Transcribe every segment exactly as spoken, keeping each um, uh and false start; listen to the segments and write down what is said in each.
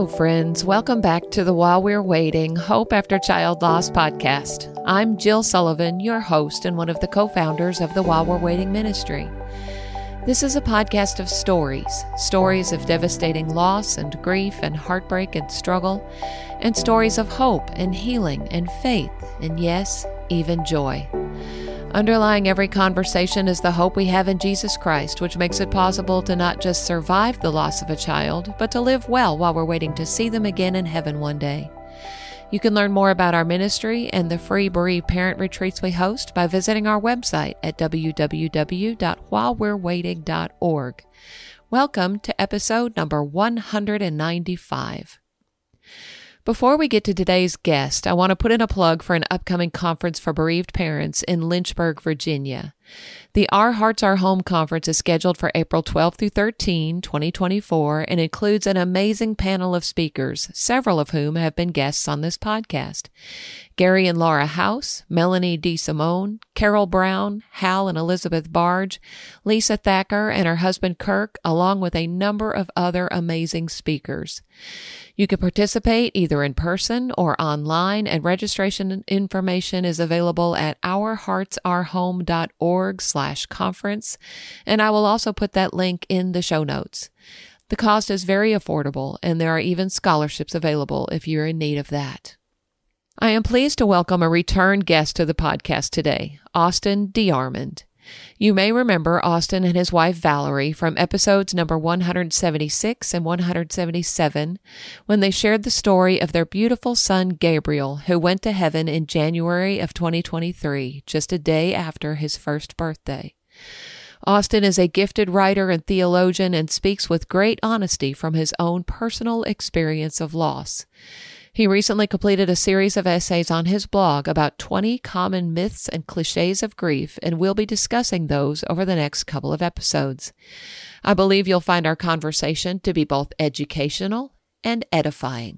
friends. Welcome back to the While We're Waiting Hope After Child Loss podcast. I'm Jill Sullivan, your host and one of the co-founders of the While We're Waiting ministry. This is a podcast of stories, stories of devastating loss and grief and heartbreak and struggle, and stories of hope and healing and faith, and yes, even joy. Underlying every conversation is the hope we have in Jesus Christ, which makes it possible to not just survive the loss of a child, but to live well while we're waiting to see them again in heaven one day. You can learn more about our ministry and the free bereaved parent retreats we host by visiting our website at w w w dot while we're waiting dot org. Welcome to episode number one hundred ninety-five. Before we get to today's guest, I want to put in a plug for an upcoming conference for bereaved parents in Lynchburg, Virginia. The Our Hearts, Our Home conference is scheduled for April twelfth through thirteenth, twenty twenty-four, and includes an amazing panel of speakers, several of whom have been guests on this podcast. Gary and Laura House, Melanie DeSimone, Carol Brown, Hal and Elizabeth Barge, Lisa Thacker and her husband Kirk, along with a number of other amazing speakers. You can participate either in person or online, and registration information is available at our hearts our home dot org slash conference, and I will also put that link in the show notes. The cost is very affordable, and there are even scholarships available if you're in need of that. I am pleased to welcome a return guest to the podcast today, Austin DeArmond. You may remember Austin and his wife Valerie from episodes number one hundred seventy-six and one hundred seventy-seven, when they shared the story of their beautiful son Gabriel, who went to heaven in January of twenty twenty-three, just a day after his first birthday. Austin is a gifted writer and theologian and speaks with great honesty from his own personal experience of loss. He recently completed a series of essays on his blog about twenty common myths and cliches of grief, and we'll be discussing those over the next couple of episodes. I believe you'll find our conversation to be both educational and edifying.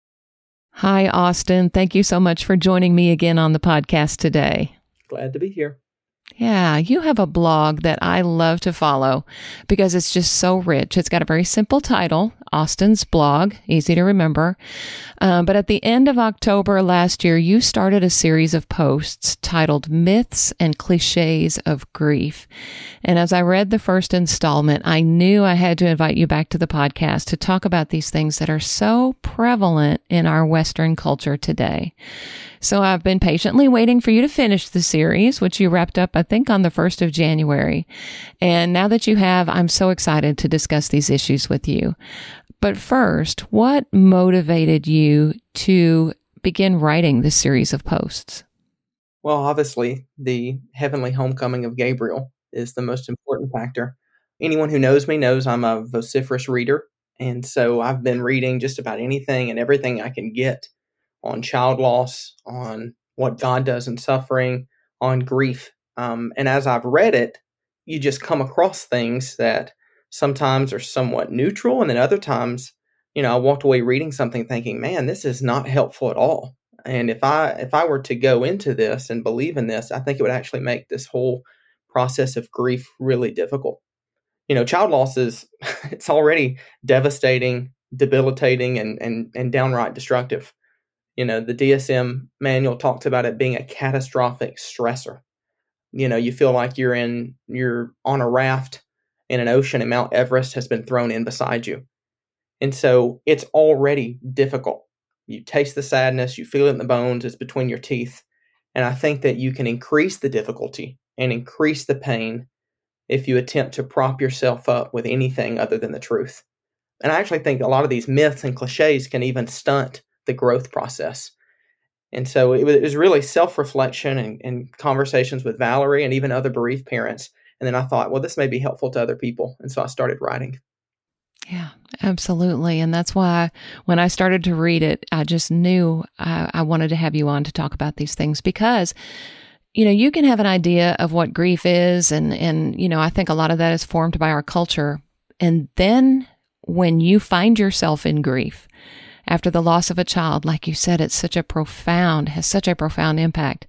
Hi, Austin. Thank you so much for joining me again on the podcast today. Glad to be here. Yeah, you have a blog that I love to follow because it's just so rich. It's got a very simple title, Austin's Blog, easy to remember. Um, but at the end of October last year, you started a series of posts titled Myths and Cliches of Grief. And as I read the first installment, I knew I had to invite you back to the podcast to talk about these things that are so prevalent in our Western culture today. So I've been patiently waiting for you to finish the series, which you wrapped up, I think, on the first of January. And now that you have, I'm so excited to discuss these issues with you. But first, what motivated you to begin writing this series of posts? Well, obviously, the heavenly homecoming of Gabriel is the most important factor. Anyone who knows me knows I'm a vociferous reader. And so I've been reading just about anything and everything I can get on child loss, on what God does in suffering, on grief. Um, and as I've read it, you just come across things that sometimes are somewhat neutral. And then other times, you know, I walked away reading something thinking, man, this is not helpful at all. And if I if I were to go into this and believe in this, I think it would actually make this whole process of grief really difficult. You know, child loss is, it's already devastating, debilitating, and and and downright destructive. You know, the D S M manual talks about it being a catastrophic stressor. You know, you feel like you're in, you're on a raft in an ocean and Mount Everest has been thrown in beside you. And so it's already difficult. You taste the sadness, you feel it in the bones, it's between your teeth. And I think that you can increase the difficulty and increase the pain if you attempt to prop yourself up with anything other than the truth. And I actually think a lot of these myths and cliches can even stunt the growth process. And so it was, it was really self-reflection and, and conversations with Valerie and even other bereaved parents. And then I thought, well, this may be helpful to other people. And so I started writing. Yeah, absolutely. And that's why when I started to read it, I just knew I, I wanted to have you on to talk about these things because, you know, you can have an idea of what grief is. And, and, you know, I think a lot of that is formed by our culture. And then when you find yourself in grief, after the loss of a child, like you said, it's such a profound, has such a profound impact.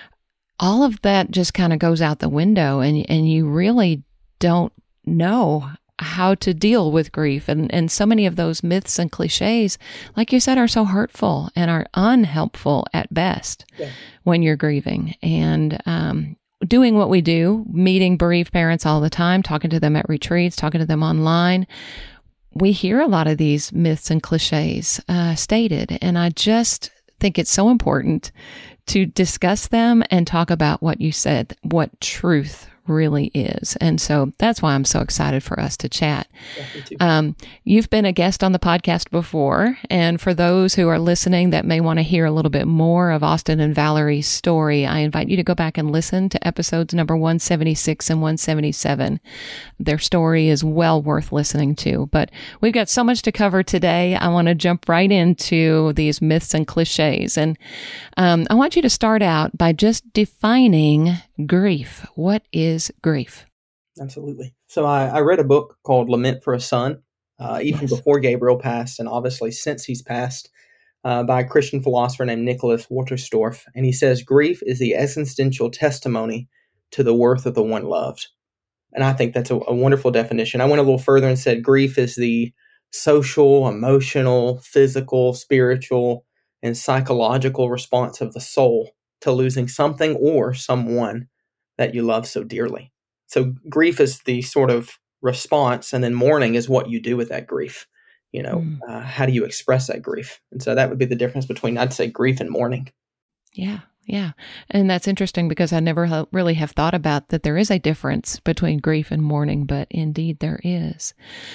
All of that just kind of goes out the window and, and you really don't know how to deal with grief. And, and so many of those myths and cliches, like you said, are so hurtful and are unhelpful at best Yeah. when you're grieving. And um, doing what we do, meeting bereaved parents all the time, talking to them at retreats, talking to them online, we hear a lot of these myths and cliches uh, stated. And I just think it's so important to discuss them and talk about what you said, what truth really is. And so that's why I'm so excited for us to chat. Yeah, um, you've been a guest on the podcast before. And for those who are listening that may want to hear a little bit more of Austin and Valerie's story, I invite you to go back and listen to episodes number one seventy-six and one seventy-seven. Their story is well worth listening to. But we've got so much to cover today. I want to jump right into these myths and cliches. And um, I want you to start out by just defining grief. What is grief? Absolutely. So I, I read a book called Lament for a Son, uh, even Yes. before Gabriel passed, and obviously since he's passed, uh, by a Christian philosopher named Nicholas Wolterstorff. And he says, grief is the existential testimony to the worth of the one loved. And I think that's a, a wonderful definition. I went a little further and said grief is the social, emotional, physical, spiritual, and psychological response of the soul to losing something or someone that you love so dearly. So grief is the sort of response, and then mourning is what you do with that grief. You know, Mm. uh, how do you express that grief? And so that would be the difference between, I'd say, grief and mourning. Yeah, yeah. And that's interesting because I never ha- really have thought about that there is a difference between grief and mourning, but indeed there is.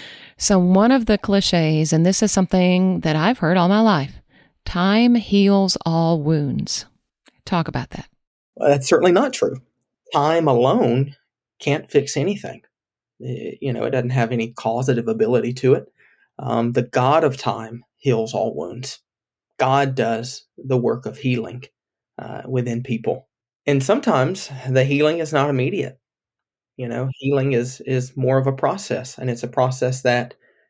So one of the cliches, and this is something that I've heard all my life, time heals all wounds. Talk about that. Well, that's certainly not true. Time alone can't fix anything. It, you know, it doesn't have any causative ability to it. Um, the God of time heals all wounds. God does the work of healing uh, within people. And sometimes the healing is not immediate. You know, healing is is more of a process, and it's a process that,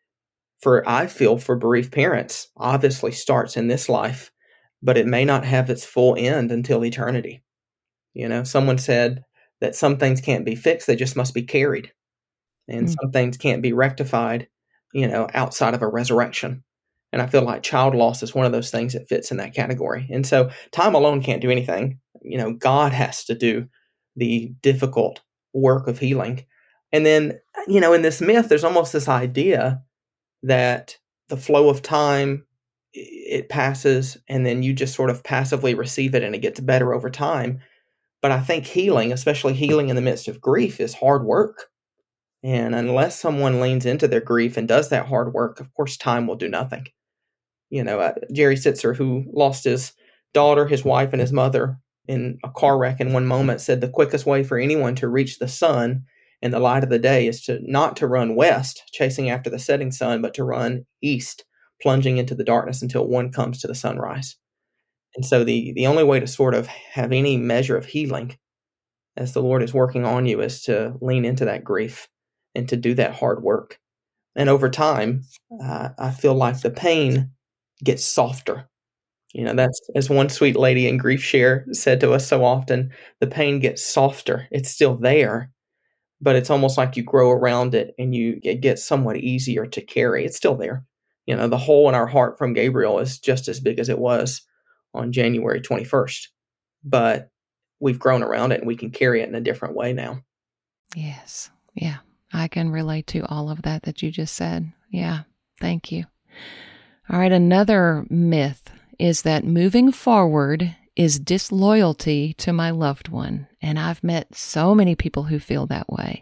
for I feel, for bereaved parents, obviously starts in this life, but it may not have its full end until eternity. You know, someone said that some things can't be fixed, they just must be carried. And Mm. some things can't be rectified, you know, outside of a resurrection. And I feel like child loss is one of those things that fits in that category. And so time alone can't do anything. You know, God has to do the difficult work of healing. And then, you know, in this myth, there's almost this idea that the flow of time, it passes, and then you just sort of passively receive it and it gets better over time. But I think healing, especially healing in the midst of grief, is hard work. And unless someone leans into their grief and does that hard work, of course, time will do nothing. You know, uh, Jerry Sitzer, who lost his daughter, his wife, and his mother in a car wreck in one moment, said the quickest way for anyone to reach the sun and the light of the day is to not to run west, chasing after the setting sun, but to run east, plunging into the darkness until one comes to the sunrise. And so the, the only way to sort of have any measure of healing as the Lord is working on you is to lean into that grief and to do that hard work. And over time, uh, I feel like the pain gets softer. You know, that's, as one sweet lady in Grief Share said to us so often, the pain gets softer. It's still there, but it's almost like you grow around it and you it gets somewhat easier to carry. It's still there. You know, the hole in our heart from Gabriel is just as big as it was on January twenty-first, but we've grown around it and we can carry it in a different way now. Yes. Yeah. I can relate to all of that that you just said. Yeah. Thank you. All right. Another myth is that moving forward is disloyalty to my loved one. And I've met so many people who feel that way.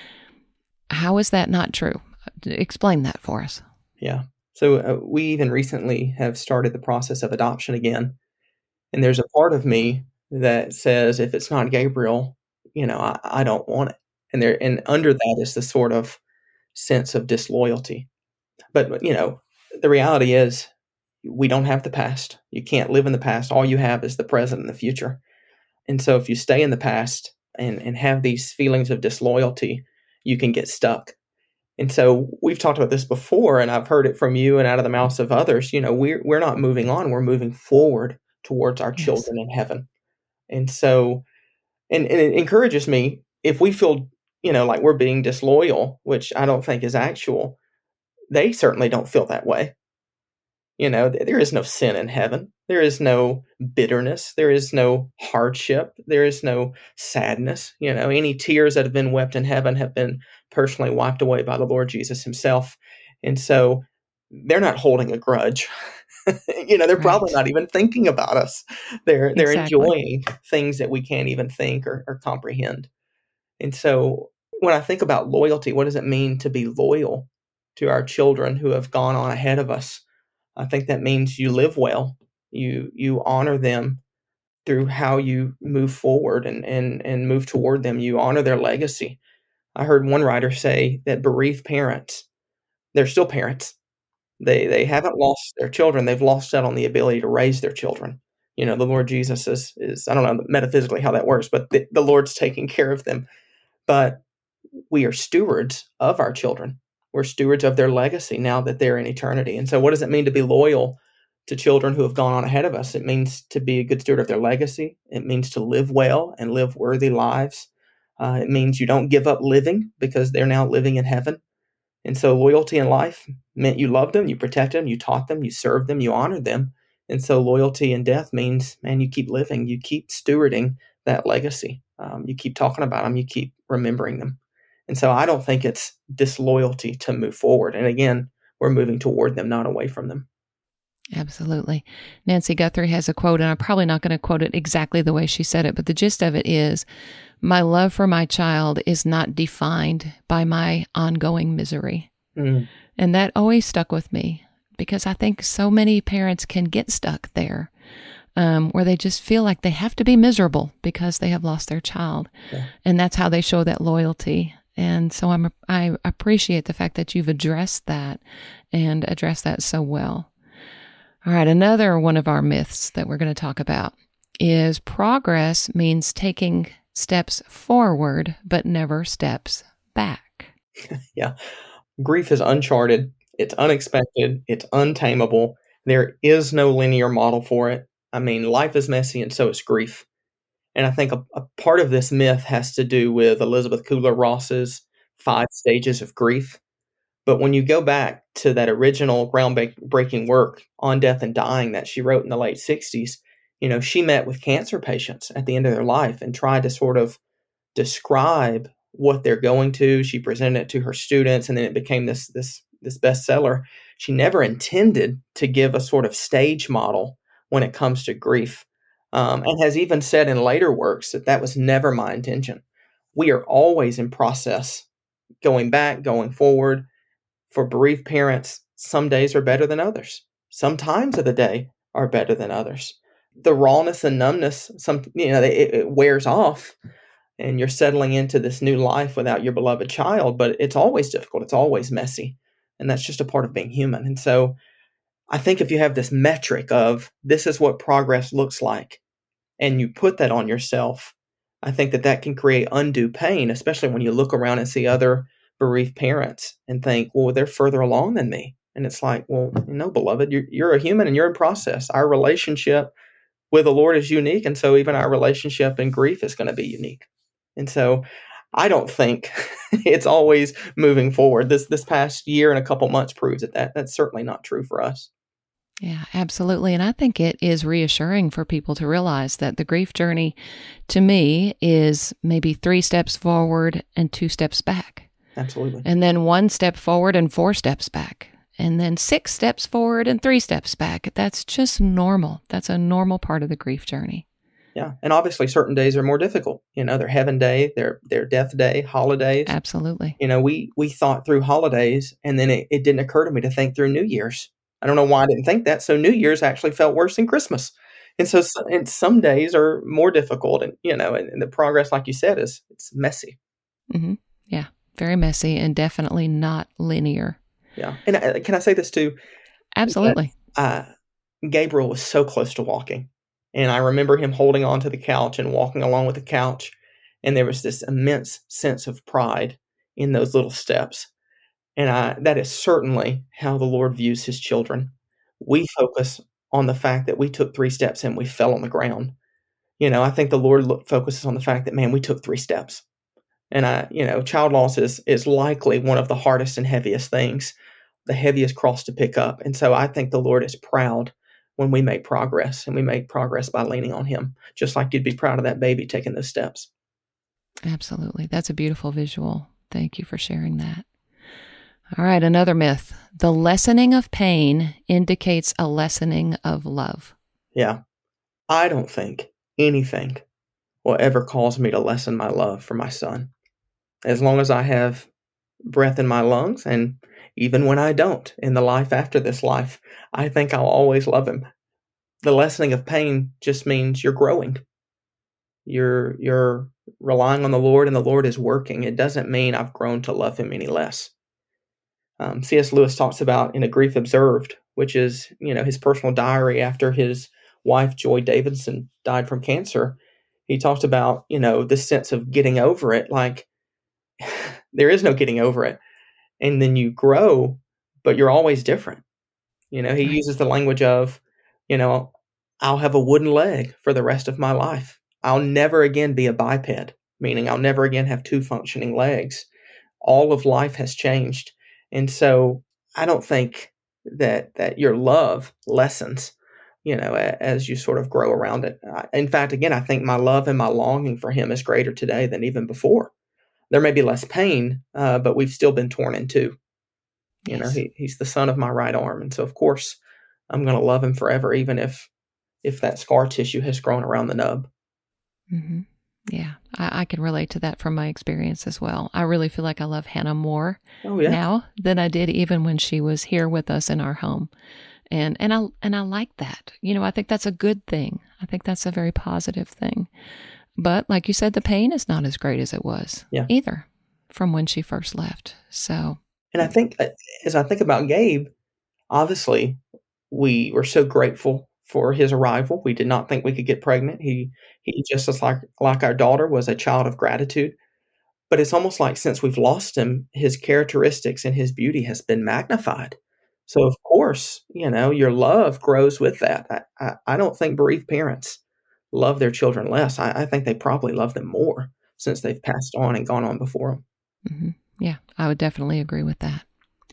How is that not true? Explain that for us. Yeah. So uh, we even recently have started the process of adoption again. And there's a part of me that says, if it's not Gabriel, you know, I, I don't want it. And there, and under that is the sort of sense of disloyalty. But, you know, the reality is we don't have the past. You can't live in the past. All you have is the present and the future. And so if you stay in the past and, and have these feelings of disloyalty, you can get stuck. And so we've talked about this before, and I've heard it from you and out of the mouths of others. You know, we're, we're not moving on. We're moving forward towards our Yes. children in heaven. And so, and, and it encourages me, if we feel you know, like we're being disloyal, which I don't think is actual. They certainly don't feel that way. You know, th- there is no sin in heaven. There is no bitterness. There is no hardship. There is no sadness. You know, any tears that have been wept in heaven have been personally wiped away by the Lord Jesus himself. And so they're not holding a grudge. You know, they're probably Right. not even thinking about us. They're they're Exactly. enjoying things that we can't even think or, or comprehend. And so when I think about loyalty, what does it mean to be loyal to our children who have gone on ahead of us? I think that means you live well. You you honor them through how you move forward and and and move toward them. You honor their legacy. I heard one writer say that bereaved parents, they're still parents. They they haven't lost their children. They've lost out on the ability to raise their children. You know, the Lord Jesus is is I don't know metaphysically how that works, but the, the Lord's taking care of them. But we are stewards of our children. We're stewards of their legacy now that they're in eternity. And so, what does it mean to be loyal to children who have gone on ahead of us? It means to be a good steward of their legacy. It means to live well and live worthy lives. Uh, it means you don't give up living because they're now living in heaven. And so, loyalty in life meant you loved them, you protected them, you taught them, you served them, you honored them. And so, loyalty in death means, man, you keep living, you keep stewarding that legacy. Um, you keep talking about them, you keep remembering them. And so, I don't think it's disloyalty to move forward. And again, we're moving toward them, not away from them. Absolutely. Nancy Guthrie has a quote, and I'm probably not going to quote it exactly the way she said it, but the gist of it is, my love for my child is not defined by my ongoing misery. Mm. And that always stuck with me because I think so many parents can get stuck there, um, where they just feel like they have to be miserable because they have lost their child. Yeah. And that's how they show that loyalty. And so I'm, I appreciate the fact that you've addressed that and addressed that so well. All right, another one of our myths that we're going to talk about is progress means taking steps forward, but never steps back. Yeah. Grief is uncharted. It's unexpected. It's untamable. There is no linear model for it. I mean, life is messy and so is grief. And I think a, a part of this myth has to do with Elizabeth Kubler-Ross's five stages of grief. But when you go back to that original groundbreaking work On Death and Dying that she wrote in the late sixties, you know, she met with cancer patients at the end of their life and tried to sort of describe what they're going to. She presented it to her students, and then it became this this this bestseller. She never intended to give a sort of stage model when it comes to grief, um, and has even said in later works that that was never my intention. We are always in process, going back, going forward. For bereaved parents, some days are better than others. Some times of the day are better than others. The rawness and numbness, some you know, it, it wears off, and you're settling into this new life without your beloved child. But it's always difficult. It's always messy, and that's just a part of being human. And so, I think if you have this metric of this is what progress looks like, and you put that on yourself, I think that that can create undue pain, especially when you look around and see other bereaved parents and think, well, they're further along than me. And it's like, well, no, beloved, you're, you're a human and you're in process. Our relationship with the Lord is unique. And so even our relationship in grief is going to be unique. And so I don't think it's always moving forward. This this past year and a couple months proves that, that that's certainly not true for us. Yeah, absolutely. And I think it is reassuring for people to realize that the grief journey, to me, is maybe three steps forward and two steps back. Absolutely. And then one step forward and four steps back. And then six steps forward and three steps back. That's just normal. That's a normal part of the grief journey. Yeah. And obviously certain days are more difficult. You know, they're heaven day, they're, they're death day, holidays. Absolutely. You know, we, we thought through holidays, and then it, it didn't occur to me to think through New Year's. I don't know why I didn't think that. So New Year's actually felt worse than Christmas. And so and some days are more difficult. And, you know, and, and the progress, like you said, is it's messy. Mm-hmm. Yeah. Very messy and definitely not linear. Yeah. And uh, can I say this too? Absolutely. That, uh, Gabriel was so close to walking. And I remember him holding on to the couch and walking along with the couch. And there was this immense sense of pride in those little steps. And I, that is certainly how the Lord views his children. We focus on the fact that we took three steps and we fell on the ground. You know, I think the Lord look, focuses on the fact that, man, we took three steps. And I, you know, child loss is is likely one of the hardest and heaviest things, the heaviest cross to pick up. And so I think the Lord is proud when we make progress, and we make progress by leaning on Him, just like you'd be proud of that baby taking those steps. Absolutely. That's a beautiful visual. Thank you for sharing that. All right, another myth. The lessening of pain indicates a lessening of love. Yeah. I don't think anything will ever cause me to lessen my love for my son. As long as I have breath in my lungs, and even when I don't, in the life after this life, I think I'll always love him. The lessening of pain just means you're growing. You're you're relying on the Lord, and the Lord is working. It doesn't mean I've grown to love him any less. Um, C S. Lewis talks about in A Grief Observed, which is, you know, his personal diary after his wife, Joy Davidson, died from cancer. He talked about, you know, this sense of getting over it. Like, there is no getting over it. And then you grow, but you're always different. You know, he Right. uses the language of, you know, I'll have a wooden leg for the rest of my life. I'll never again be a biped, meaning I'll never again have two functioning legs. All of life has changed. And so I don't think that that your love lessens, you know, a, as you sort of grow around it. I, in fact, again, I think my love and my longing for him is greater today than even before. There may be less pain, uh, but we've still been torn in two. You Yes. know, he, he's the son of my right arm. And so, of course, I'm going to love him forever, even if if that scar tissue has grown around the nub. Mm-hmm. Yeah, I, I can relate to that from my experience as well. I really feel like I love Hannah more Oh, yeah. now than I did even when she was here with us in our home. And and I and I like that. You know, I think that's a good thing. I think that's a very positive thing. But like you said, the pain is not as great as it was Yeah. either from when she first left. So, And I think, uh, as I think about Gabe, obviously, we were so grateful for his arrival. We did not think we could get pregnant. He he just as like like our daughter was a child of gratitude. But it's almost like since we've lost him, his characteristics and his beauty has been magnified. So of course, you know, your love grows with that. I I, I don't think bereaved parents love their children less. I, I think they probably love them more since they've passed on and gone on before them. mm-hmm. Yeah, I would definitely agree with that.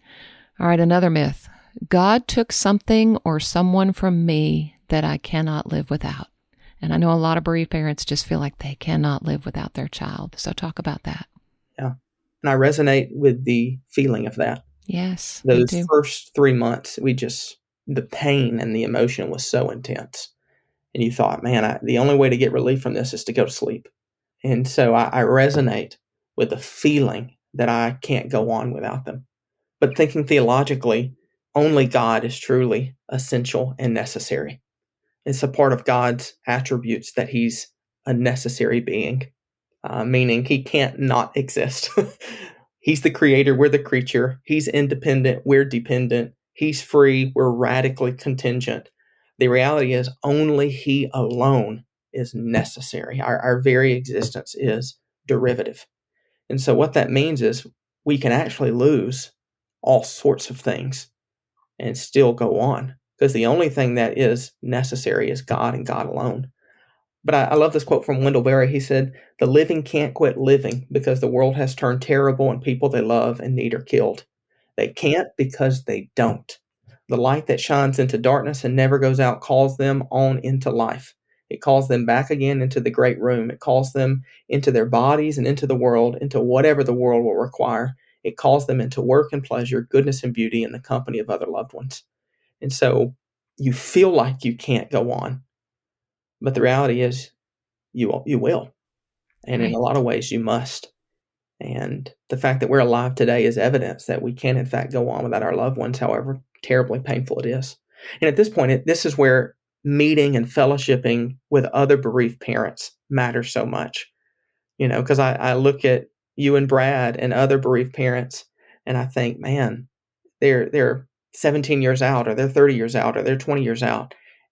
All right, another myth. God took something or someone from me that I cannot live without. And I know a lot of bereaved parents just feel like they cannot live without their child. So talk about that. Yeah. And I resonate with the feeling of that. Yes, me Those too. first three months, we just, the pain and the emotion was so intense. And you thought, man, I, the only way to get relief from this is to go to sleep. And so I, I resonate with the feeling that I can't go on without them. But thinking theologically, only God is truly essential and necessary. It's a part of God's attributes that he's a necessary being, uh, meaning he can't not exist. He's the creator, we're the creature. He's independent, we're dependent. He's free, we're radically contingent. The reality is only he alone is necessary. Our, our very existence is derivative. And so what that means is we can actually lose all sorts of things and still go on, because the only thing that is necessary is God and God alone. But I, I love this quote from Wendell Berry. He said, "The living can't quit living because the world has turned terrible and people they love and need are killed. They can't because they don't. The light that shines into darkness and never goes out calls them on into life. It calls them back again into the great room. It calls them into their bodies and into the world, into whatever the world will require. It calls them into work and pleasure, goodness and beauty, in the company of other loved ones." And so you feel like you can't go on, but the reality is you you will. And in Right. a lot of ways, you must. And the fact that we're alive today is evidence that we can, in fact, go on without our loved ones, however terribly painful it is. And at this point, it, this is where meeting and fellowshipping with other bereaved parents matters so much. You know, because I, I look at you and Brad and other bereaved parents, and I think, man, they're they're seventeen years out, or they're thirty years out, or they're twenty years out,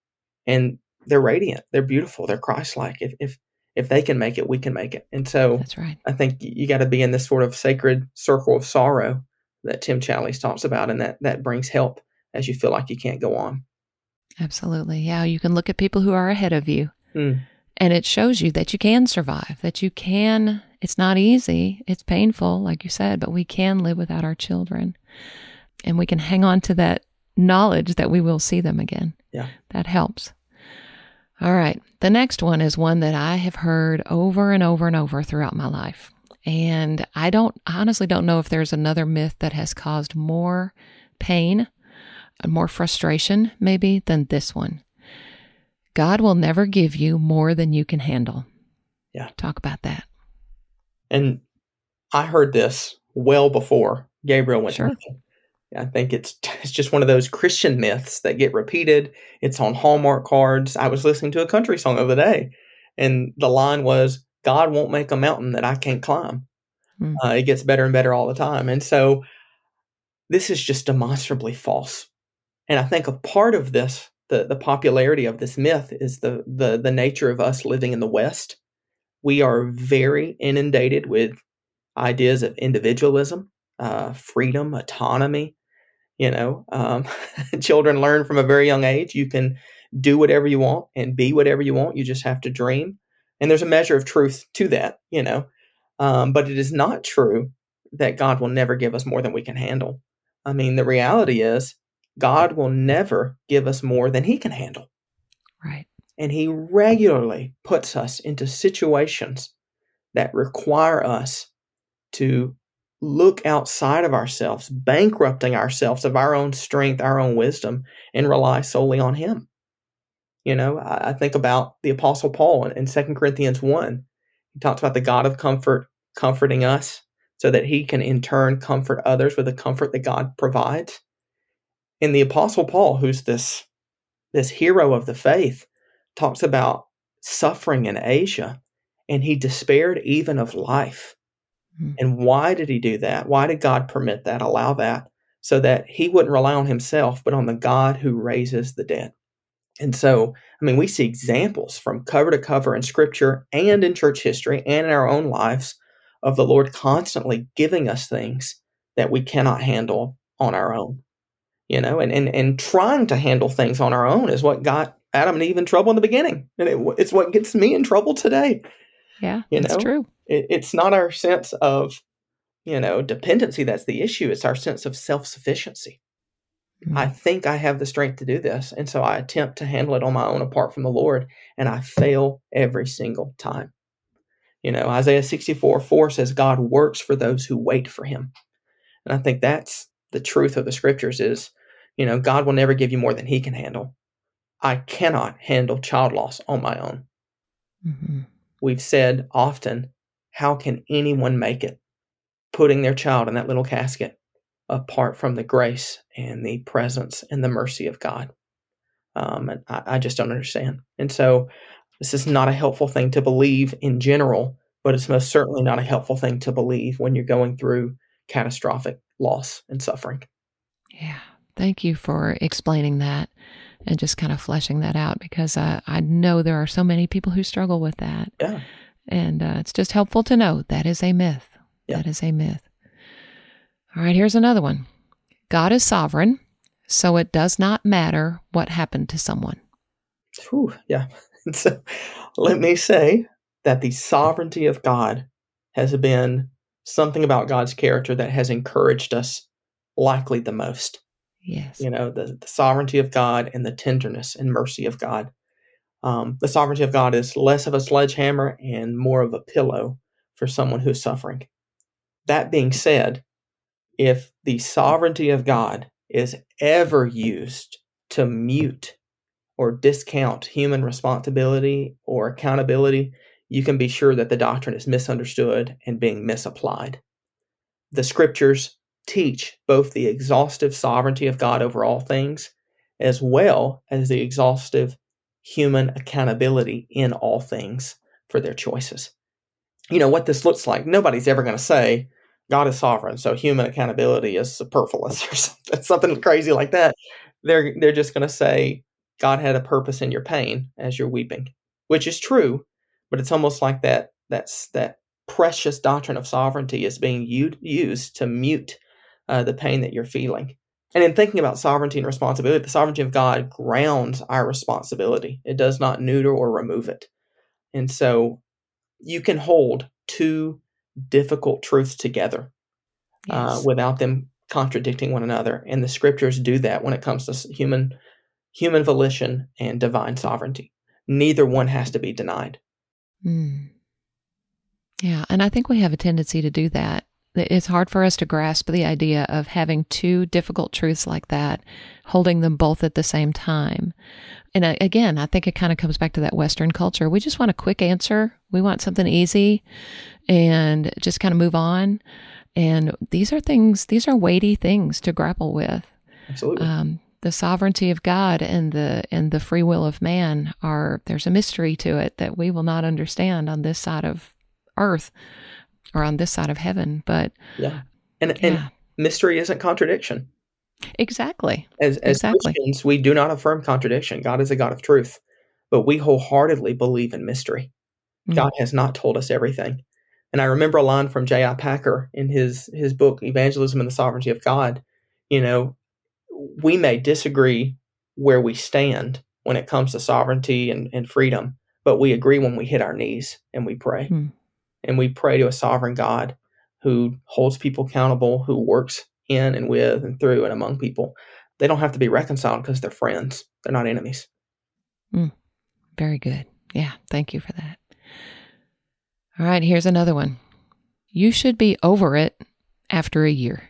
and they're radiant, they're beautiful, they're Christ-like. If if if they can make it, we can make it. And so That's right. I think you got to be in this sort of sacred circle of sorrow that Tim Challies talks about, and that that brings help as you feel like you can't go on. Absolutely. Yeah, you can look at people who are ahead of you. Mm. And it shows you that you can survive, that you can It's not easy. It's painful, like you said, but we can live without our children. And we can hang on to that knowledge that we will see them again. Yeah. That helps. All right. The next one is one that I have heard over and over and over throughout my life. And I don't, I honestly don't know if there's another myth that has caused more pain, more frustration maybe than this one. God will never give you more than you can handle. Yeah. Talk about that. And I heard this well before Gabriel went Sure. to heaven. I think it's it's just one of those Christian myths that get repeated. It's on Hallmark cards. I was listening to a country song the other day, and the line was, God won't make a mountain that I can't climb. Mm. Uh, it gets better and better all the time. And so this is just demonstrably false. And I think a part of this, the, the popularity of this myth, is the, the the nature of us living in the West. We are very inundated with ideas of individualism, uh, freedom, autonomy. You know, um, children learn from a very young age. You can do whatever you want and be whatever you want. You just have to dream. And there's a measure of truth to that, you know. Um, but it is not true that God will never give us more than we can handle. I mean, the reality is God will never give us more than he can handle. Right. And he regularly puts us into situations that require us to look outside of ourselves, bankrupting ourselves of our own strength, our own wisdom, and rely solely on him. You know, I, I think about the Apostle Paul in, in Second Corinthians one. He talks about the God of comfort comforting us so that he can in turn comfort others with the comfort that God provides. And the Apostle Paul, who's this, this hero of the faith, talks about suffering in Asia, and he despaired even of life. And why did he do that? Why did God permit that, allow that? So that he wouldn't rely on himself, but on the God who raises the dead. And so, I mean, we see examples from cover to cover in Scripture and in church history and in our own lives of the Lord constantly giving us things that we cannot handle on our own. You know, and, and, and trying to handle things on our own is what got Adam and Eve in trouble in the beginning. And it, it's what gets me in trouble today. Yeah, you that's know? true. It, it's not our sense of, you know, dependency that's the issue. It's our sense of self-sufficiency. Mm-hmm. I think I have the strength to do this, and so I attempt to handle it on my own apart from the Lord, and I fail every single time. You know, Isaiah sixty-four four says God works for those who wait for him. And I think that's the truth of the Scriptures is, you know, God will never give you more than he can handle. I cannot handle child loss on my own. Mm-hmm. We've said often, how can anyone make it putting their child in that little casket apart from the grace and the presence and the mercy of God? Um, and I, I just don't understand. And so this is not a helpful thing to believe in general, but it's most certainly not a helpful thing to believe when you're going through catastrophic loss and suffering. Yeah. Thank you for explaining that and just kind of fleshing that out, because uh, I know there are so many people who struggle with that. Yeah. And uh, it's just helpful to know that is a myth. Yeah. That is a myth. All right, here's another one. God is sovereign, so it does not matter what happened to someone. Whew, yeah. So let me say that the sovereignty of God has been something about God's character that has encouraged us likely the most. Yes. You know, the, the sovereignty of God and the tenderness and mercy of God. Um, the sovereignty of God is less of a sledgehammer and more of a pillow for someone who's suffering. That being said, if the sovereignty of God is ever used to mute or discount human responsibility or accountability, you can be sure that the doctrine is misunderstood and being misapplied. The Scriptures teach both the exhaustive sovereignty of God over all things, as well as the exhaustive human accountability in all things for their choices. You know, what this looks like, nobody's ever going to say, God is sovereign, so human accountability is superfluous or something, something crazy like that. They're they're just going to say, God had a purpose in your pain as you're weeping, which is true, but it's almost like that that's that precious doctrine of sovereignty is being u- used to mute uh, the pain that you're feeling. And in thinking about sovereignty and responsibility, the sovereignty of God grounds our responsibility. It does not neuter or remove it. And so you can hold two difficult truths together uh, Yes. without them contradicting one another. And the scriptures do that when it comes to s- human human volition and divine sovereignty. Neither one has to be denied. Mm. Yeah, and I think we have a tendency to do that. It's hard for us to grasp the idea of having two difficult truths like that, holding them both at the same time. And I, again, I think it kind of comes back to that Western culture. We just want a quick answer. We want something easy and just kind of move on. And these are things, these are weighty things to grapple with. Absolutely. Um, the sovereignty of God and the and the free will of man are, there's a mystery to it that we will not understand on this side of earth or on this side of heaven. But Yeah. And, yeah, and mystery isn't contradiction. exactly. As, as Exactly. Christians, we do not affirm contradiction. God is a God of truth, but we wholeheartedly believe in mystery. Mm. God has not told us everything. And I remember a line from J I. Packer in his, his book, Evangelism and the Sovereignty of God. You know, we may disagree where we stand when it comes to sovereignty and, and freedom, but we agree when we hit our knees and we pray. Mm. And we pray to a sovereign God who holds people accountable, who works in and with and through and among people. They don't have to be reconciled because they're friends. They're not enemies. Mm. Very good. Yeah, thank you for that. All right, here's another one. You should be over it after a year.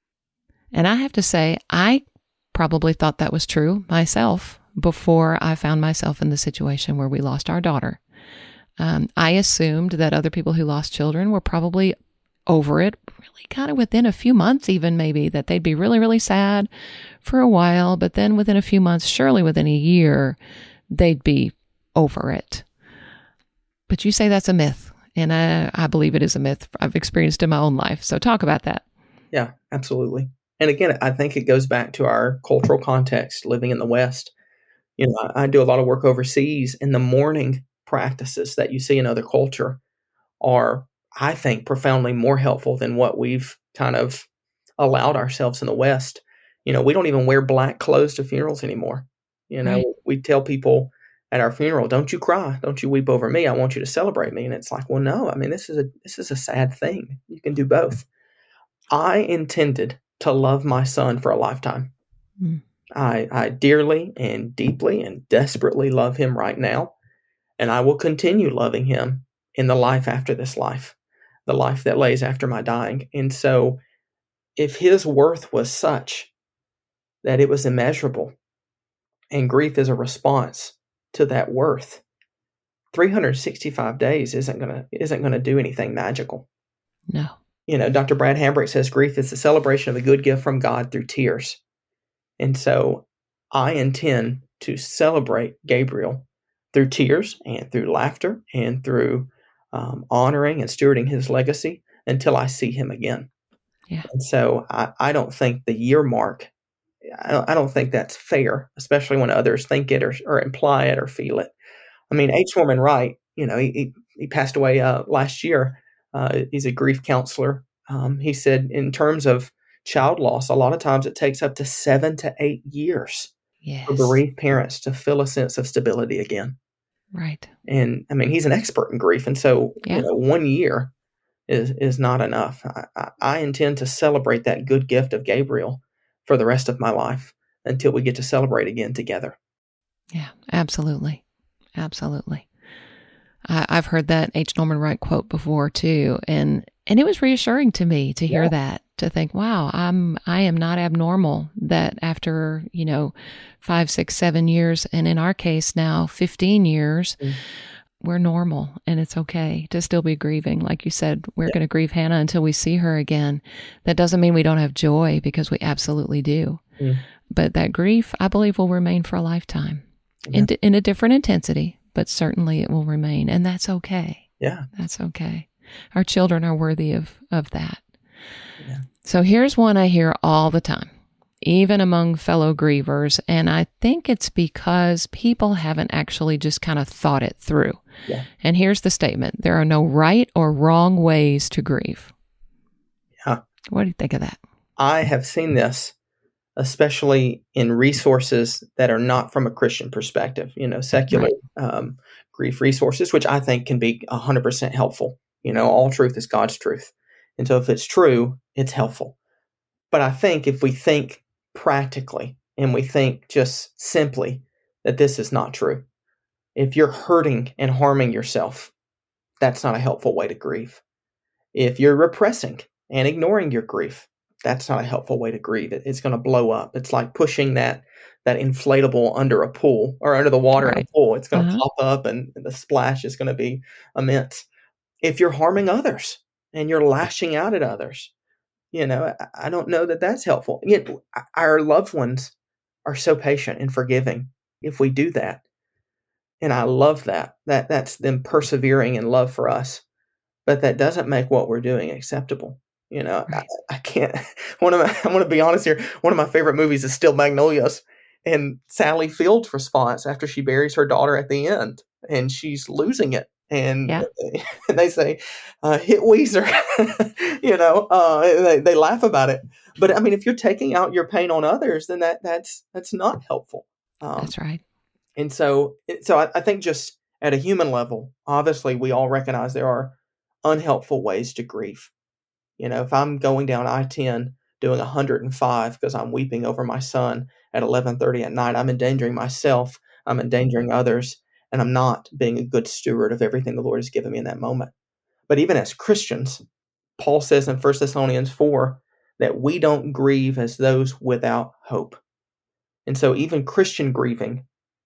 And I have to say, I probably thought that was true myself before I found myself in the situation where we lost our daughter. Um, I assumed that other people who lost children were probably over it, really kind of within a few months even maybe, that they'd be really, really sad for a while, but then within a few months, surely within a year, they'd be over it. But you say that's a myth, and I, I believe it is a myth. I've experienced it in my own life. So talk about that. Yeah, absolutely. And again, I think it goes back to our cultural context living in the West. You know, I, I do a lot of work overseas, and the mourning practices that you see in other culture are, I think, profoundly more helpful than what we've kind of allowed ourselves in the West. You know, we don't even wear black clothes to funerals anymore. You know, Right. we tell people at our funeral, "Don't you cry, don't you weep over me. I want you to celebrate me." And it's like, well, no, I mean, this is a this is a sad thing. You can do both. I intended to love my son for a lifetime. Mm. I, I dearly and deeply and desperately love him right now, and I will continue loving him in the life after this life, the life that lays after my dying. And so, if his worth was such that it was immeasurable, and grief is a response to that worth, three hundred sixty-five days isn't gonna isn't gonna do anything magical. No. You know, Doctor Brad Hambrick says grief is the celebration of a good gift from God through tears. And so I intend to celebrate Gabriel through tears and through laughter and through um, honoring and stewarding his legacy until I see him again. Yeah. And so I, I don't think the year mark, I don't, I don't think that's fair, especially when others think it or, or imply it or feel it. I mean, H. Norman Wright, you know, he, he, he passed away uh, last year. Uh, he's a grief counselor. Um, he said in terms of child loss, a lot of times it takes up to seven to eight years Yes. for bereaved parents to feel a sense of stability again. Right. And I mean, he's an expert in grief. And so, Yeah. you know, one year is, is not enough. I, I, I intend to celebrate that good gift of Gabriel for the rest of my life until we get to celebrate again together. Yeah, absolutely. Absolutely. I, I've heard that H. Norman Wright quote before too. And, and it was reassuring to me to hear Yeah. that, to think, wow, I'm, I am not abnormal that after, you know, five, six, seven years, and in our case now fifteen years, Mm. we're normal and it's okay to still be grieving. Like you said, we're Yeah. going to grieve Hannah until we see her again. That doesn't mean we don't have joy, because we absolutely do. Mm. But that grief, I believe, will remain for a lifetime in, Yeah. in a different intensity, but certainly it will remain. And that's okay. Yeah. That's okay. Our children are worthy of, of that. Yeah. So here's one I hear all the time, even among fellow grievers. And I think it's because people haven't actually just kind of thought it through. Yeah. And here's the statement: there are no right or wrong ways to grieve. Yeah. What do you think of that? I have seen this, especially in resources that are not from a Christian perspective, you know, secular Right. um, grief resources, which I think can be one hundred percent helpful. You know, all truth is God's truth. And so if it's true, it's helpful. But I think if we think practically and we think just simply that this is not true, if you're hurting and harming yourself, that's not a helpful way to grieve. If you're repressing and ignoring your grief, that's not a helpful way to grieve. It, it's going to blow up. It's like pushing that that inflatable under a pool or under the water Right. in a pool. It's going to Uh-huh. pop up and the splash is going to be immense. If you're harming others and you're lashing out at others, you know, I, I don't know that that's helpful. Yet our loved ones are so patient and forgiving if we do that. And I love that. That that's them persevering in love for us. But that doesn't make what we're doing acceptable. You know, Right. I, I can't. One of my, I want to be honest here. One of my favorite movies is still Magnolias, and Sally Field's response after she buries her daughter at the end, and she's losing it, and Yeah. and they say, uh, "Hit Weezer," you know. Uh, they they laugh about it, but I mean, if you're taking out your pain on others, then that that's that's not helpful. Um, That's right. and so, so I, I think just at a human level, obviously, we all recognize there are unhelpful ways to grieve. You know, if I'm going down I ten doing one hundred five because I'm weeping over my son at eleven thirty at night, I'm endangering myself, I'm endangering others, and I'm not being a good steward of everything the Lord has given me in that moment. But even as Christians, Paul says in First Thessalonians four that we don't grieve as those without hope. And so even Christian grieving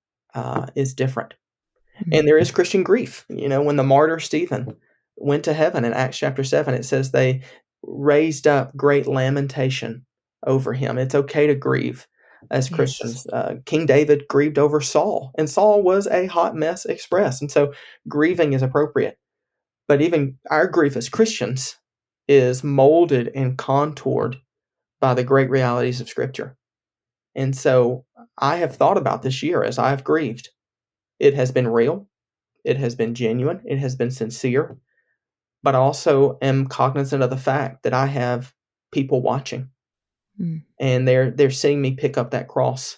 uh, is different. Mm-hmm. And there is Christian grief. You know, when the martyr Stephen went to heaven in Acts chapter seven, it says they raised up great lamentation over him. It's okay to grieve as Yes. Christians. Uh, King David grieved over Saul, and Saul was a hot mess express. And so grieving is appropriate. But even our grief as Christians is molded and contoured by the great realities of Scripture. And so I have thought about this year as I have grieved. It has been real. It has been genuine. It has been sincere. But I also am cognizant of the fact that I have people watching, mm. and they're they're seeing me pick up that cross.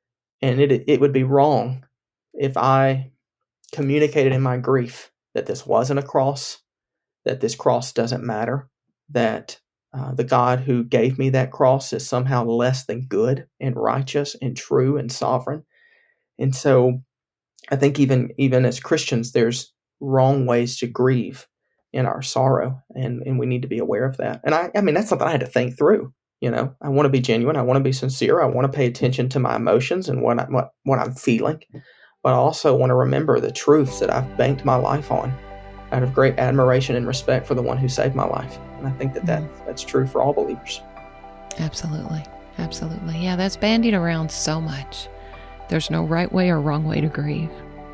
And it it would be wrong if I communicated in my grief that this wasn't a cross, that this cross doesn't matter, that uh, the God who gave me that cross is somehow less than good and righteous and true and sovereign. And so I think even even as Christians, there's wrong ways to grieve in our sorrow, and, and we need to be aware of that. And I, I mean, that's something I had to think through. You know, I want to be genuine. I want to be sincere. I want to pay attention to my emotions and what, I, what, what I'm feeling. But I also want to remember the truths that I've banked my life on out of great admiration and respect for the one who saved my life. And I think that, that mm. that's true for all believers. Absolutely. Absolutely. Yeah, that's bandied around so much. There's no right way or wrong way to grieve.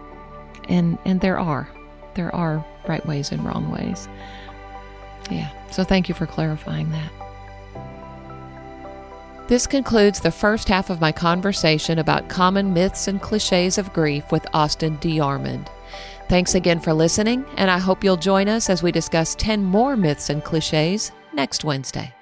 And and there are. There are right ways and wrong ways. Yeah, so thank you for clarifying that. This concludes the first half of my conversation about common myths and cliches of grief with Austin DeArmond. Thanks again for listening, and I hope you'll join us as we discuss ten more myths and cliches next Wednesday.